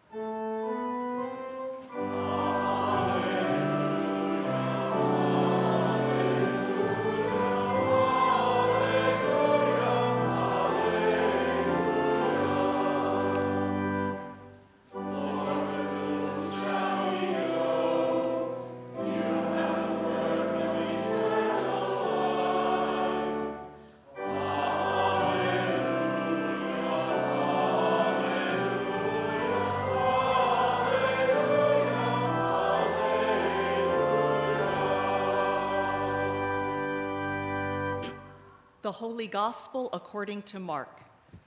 The Holy Gospel according to Mark.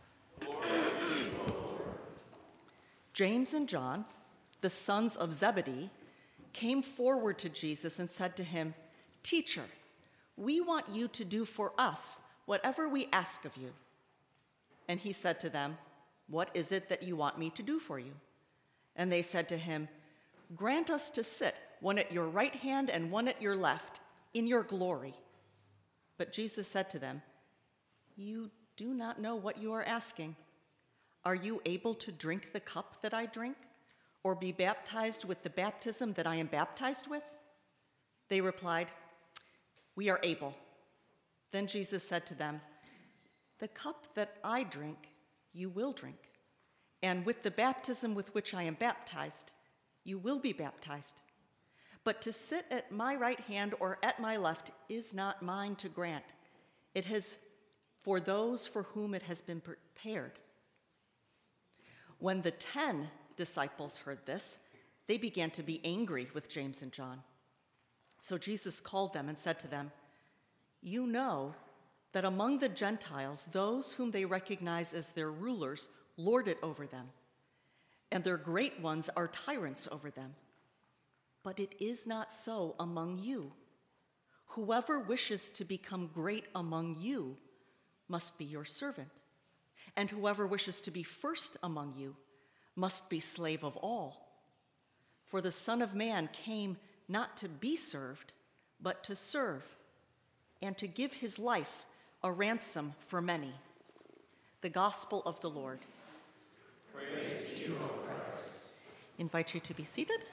James and John, the sons of Zebedee, came forward to Jesus and said to him, "Teacher, we want you to do for us whatever we ask of you." And he said to them, "What is it that you want me to do for you?" And they said to him, "Grant us to sit, one at your right hand and one at your left, in your glory." But Jesus said to them, "You do not know what you are asking. Are you able to drink the cup that I drink, or be baptized with the baptism that I am baptized with?" They replied, "We are able." Then Jesus said to them, "The cup that I drink, you will drink, and with the baptism with which I am baptized, you will be baptized. But to sit at my right hand or at my left is not mine to grant. It is for those for whom it has been prepared." When the 10 disciples heard this, they began to be angry with James and John. So Jesus called them and said to them, "You know that among the Gentiles, those whom they recognize as their rulers lord it over them, and their great ones are tyrants over them. But it is not so among you. Whoever wishes to become great among you must be your servant, and whoever wishes to be first among you must be slave of all. For the Son of Man came not to be served, but to serve, and to give his life a ransom for many." The Gospel of the Lord. Praise to you, O Christ. Invite you to be seated.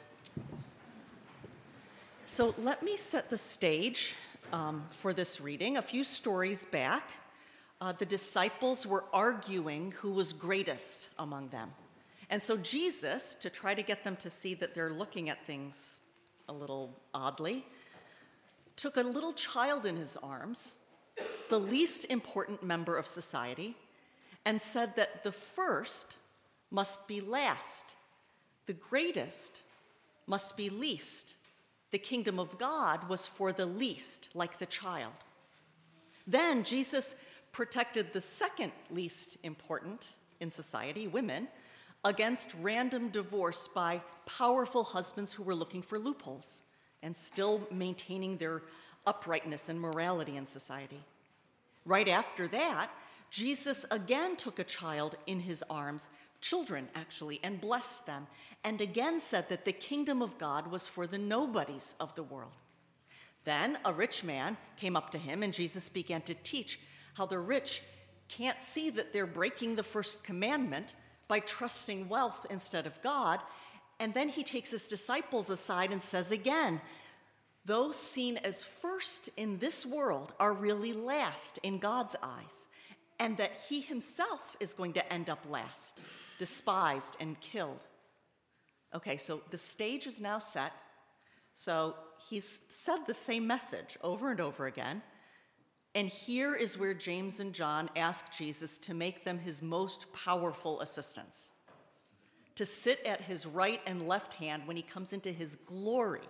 So let me set the stage for this reading. A few stories back, the disciples were arguing who was greatest among them. And so Jesus, to try to get them to see that they're looking at things a little oddly, took a little child in his arms, the least important member of society, and said that the first must be last, the greatest must be least. The kingdom of God was for the least, like the child. Then Jesus protected the second least important in society, women, against random divorce by powerful husbands who were looking for loopholes and still maintaining their uprightness and morality in society. Right after that, Jesus again took a child in his arms, children actually, and blessed them, and again said that the kingdom of God was for the nobodies of the world. Then a rich man came up to him, and Jesus began to teach how the rich can't see that they're breaking the first commandment by trusting wealth instead of God. And then he takes his disciples aside and says again, those seen as first in this world are really last in God's eyes, and that he himself is going to end up last, despised and killed. Okay, so the stage is now set. So he's said the same message over and over again. And here is where James and John ask Jesus to make them his most powerful assistants, to sit at his right and left hand when he comes into his glory.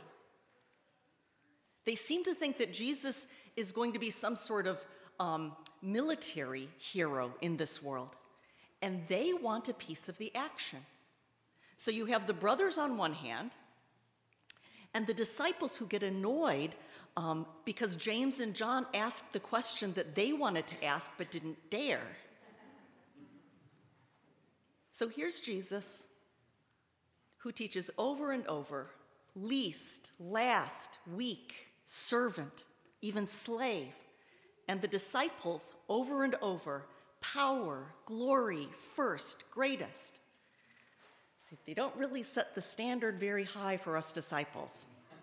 They seem to think that Jesus is going to be some sort of military hero in this world, and they want a piece of the action. So you have the brothers on one hand, and the disciples who get annoyed because James and John asked the question that they wanted to ask but didn't dare. So here's Jesus, who teaches over and over, least, last, weak, servant, even slave. And the disciples, over and over, power, glory, first, greatest. They don't really set the standard very high for us disciples.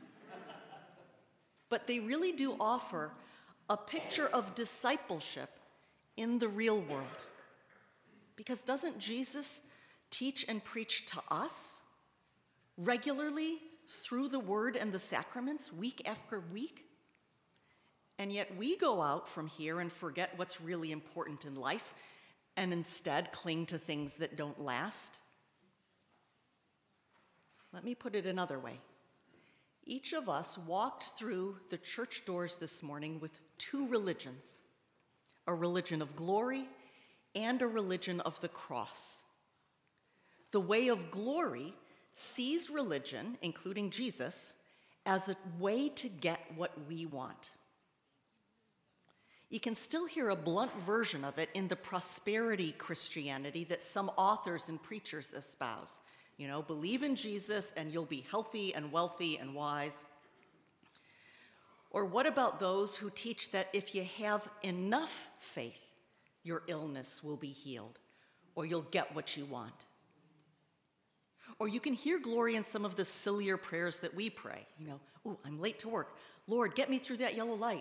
But they really do offer a picture of discipleship in the real world. Because doesn't Jesus teach and preach to us regularly through the word and the sacraments week after week? And yet we go out from here and forget what's really important in life and instead cling to things that don't last. Let me put it another way. Each of us walked through the church doors this morning with two religions, a religion of glory and a religion of the cross. The way of glory sees religion, including Jesus, as a way to get what we want. You can still hear a blunt version of it in the prosperity Christianity that some authors and preachers espouse. You know, believe in Jesus and you'll be healthy and wealthy and wise. Or what about those who teach that if you have enough faith, your illness will be healed, or you'll get what you want? Or you can hear glory in some of the sillier prayers that we pray. You know, ooh, I'm late to work. Lord, get me through that yellow light.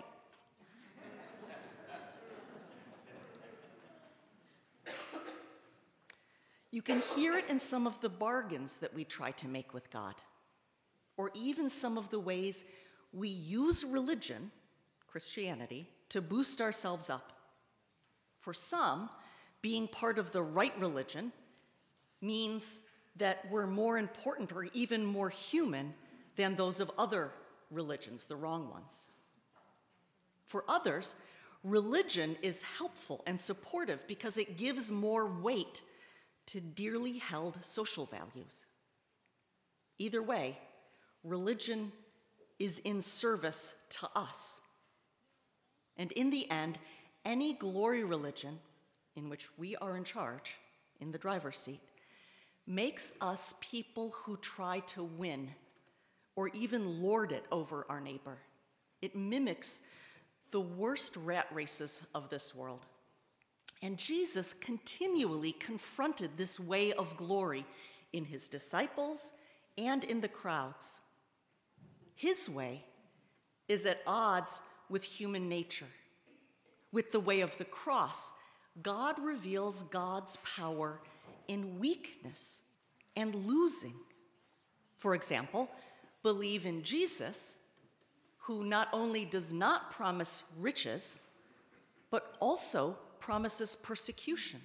You can hear it in some of the bargains that we try to make with God, or even some of the ways we use religion, Christianity, to boost ourselves up. For some, being part of the right religion means that we're more important or even more human than those of other religions, the wrong ones. For others, religion is helpful and supportive because it gives more weight to dearly held social values. Either way, religion is in service to us. And in the end, any glory religion in which we are in charge, in the driver's seat, makes us people who try to win or even lord it over our neighbor. It mimics the worst rat races of this world. And Jesus continually confronted this way of glory in his disciples and in the crowds. His way is at odds with human nature. With the way of the cross, God reveals God's power in weakness and losing. For example, believe in Jesus, who not only does not promise riches, but also promises persecution.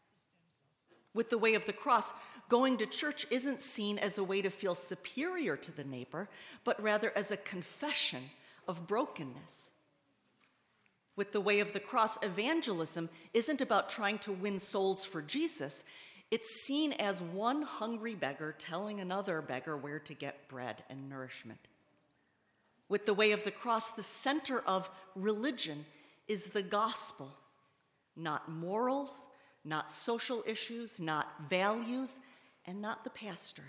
With the way of the cross, going to church isn't seen as a way to feel superior to the neighbor, but rather as a confession of brokenness. With the way of the cross, evangelism isn't about trying to win souls for Jesus. It's seen as one hungry beggar telling another beggar where to get bread and nourishment. With the way of the cross, the center of religion is the gospel, not morals, not social issues, not values, and not the pastor.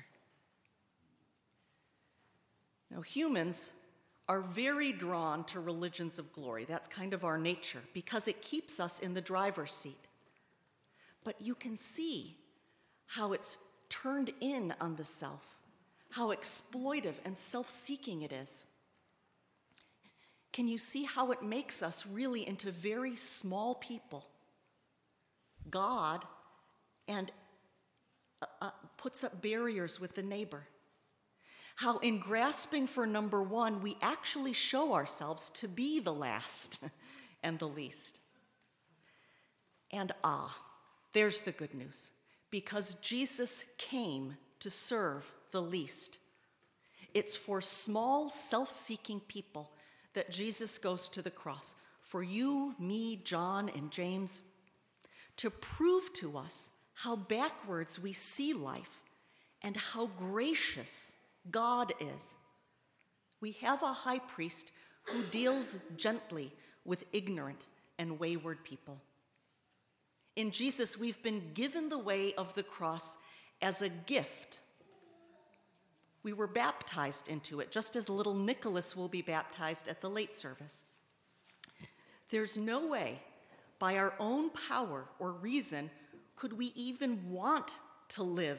Now, humans are very drawn to religions of glory. That's kind of our nature because it keeps us in the driver's seat. But you can see how it's turned in on the self, how exploitive and self-seeking it is. Can you see how it makes us really into very small people? God and puts up barriers with the neighbor. How in grasping for number one, we actually show ourselves to be the last and the least. And there's the good news. Because Jesus came to serve the least. It's for small, self-seeking people that Jesus goes to the cross. For you, me, John, and James, to prove to us how backwards we see life and how gracious God is. We have a high priest who deals gently with ignorant and wayward people. In Jesus, we've been given the way of the cross as a gift. We were baptized into it, just as little Nicholas will be baptized at the late service. There's no way, by our own power or reason, could we even want to live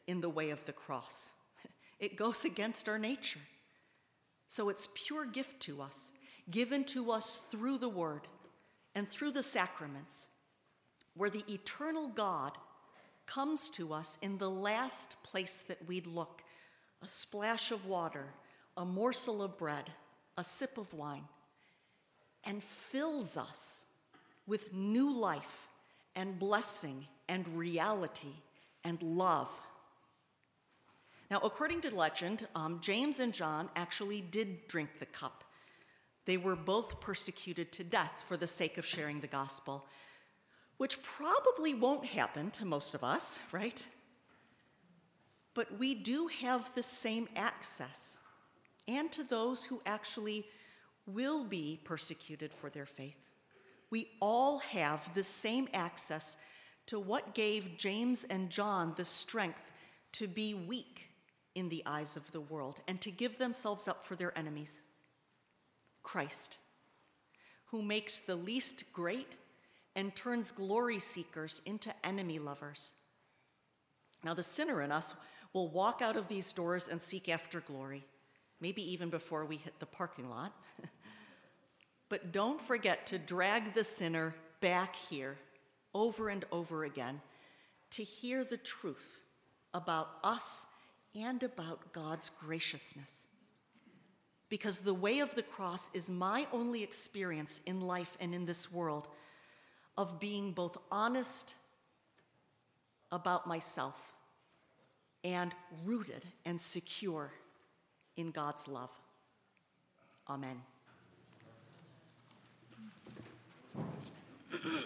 in the way of the cross. It goes against our nature. So it's pure gift to us, given to us through the word and through the sacraments, where the eternal God comes to us in the last place that we'd look, a splash of water, a morsel of bread, a sip of wine, and fills us with new life and blessing and reality and love. Now, according to legend, James and John actually did drink the cup. They were both persecuted to death for the sake of sharing the gospel, which probably won't happen to most of us, right? But we do have the same access, and to those who actually will be persecuted for their faith. We all have the same access to what gave James and John the strength to be weak in the eyes of the world and to give themselves up for their enemies. Christ, who makes the least great and turns glory seekers into enemy lovers. Now, the sinner in us will walk out of these doors and seek after glory, maybe even before we hit the parking lot. But don't forget to drag the sinner back here over and over again to hear the truth about us and about God's graciousness. Because the way of the cross is my only experience in life and in this world of being both honest about myself and rooted and secure in God's love. Amen.